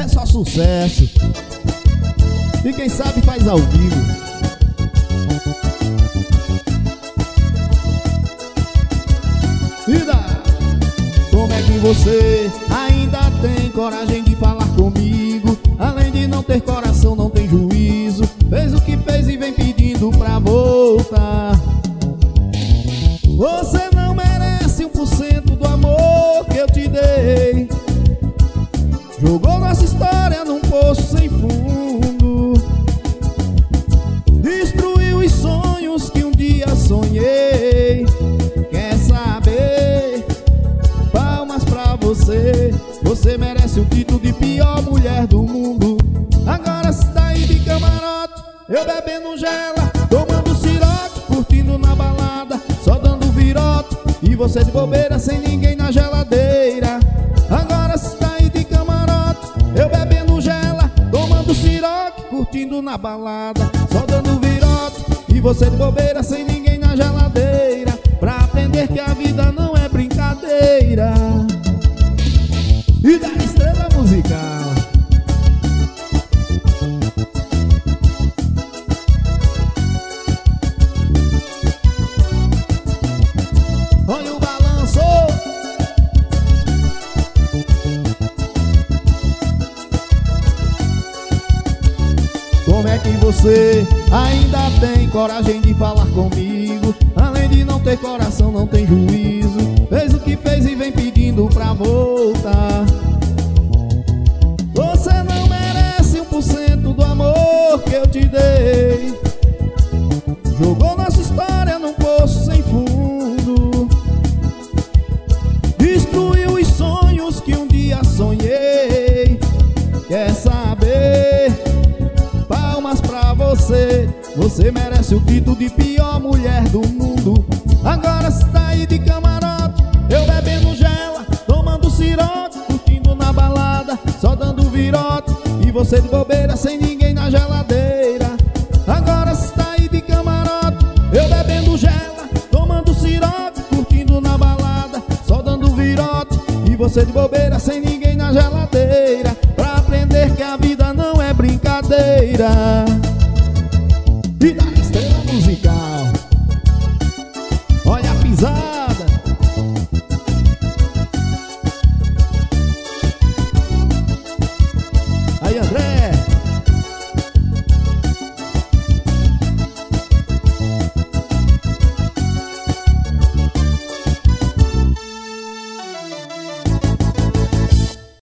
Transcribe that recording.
é só sucesso. E quem sabe faz ao vivo. Vida, como é que você ainda tem coragem de falar comigo? Além de não ter coração, não tem juízo. Fez o que fez e vem pedindo pra voltar. Você não merece 1% do amor que eu te dei. Jogou nossa história num poço sem fundo. Destruiu os sonhos que um dia sonhei. Quer saber? Palmas pra você. Você merece o título de pior mulher do mundo. Agora você tá aí de camarote, eu bebendo gela, tomando cirote, curtindo na balada, só dando virote. E você de bobeira, sem ninguém na geladeira. Agora você tá aí de camarote, eu bebendo gela, tomando cirote, curtindo na balada, só dando virote. E você de bobeira, sem ninguém na geladeira, pra aprender que a vida não é brincadeira. E da estrela musical. Olha o balanço. Como é que você ainda tem coragem de falar comigo? Além de não ter coração, não tem juízo. Fez o que fez e vem pedindo pra voltar. Você não merece 1% do amor que eu te dei. Jogou nossa história num poço sem fundo. Destruiu os sonhos que um dia sonhei. Quer saber? Palmas pra você. Você merece o título de pior mulher do mundo. Agora você tá aí de camarote, eu bebendo gela, tomando cirote, curtindo na balada, só dando virote. E você de bobeira, sem ninguém na geladeira. Agora você tá aí de camarote, eu bebendo gela, tomando cirote, curtindo na balada, só dando virote. E você de bobeira, sem ninguém na geladeira, pra aprender que a vida não é brincadeira. E da estrela musical. Olha a pisada.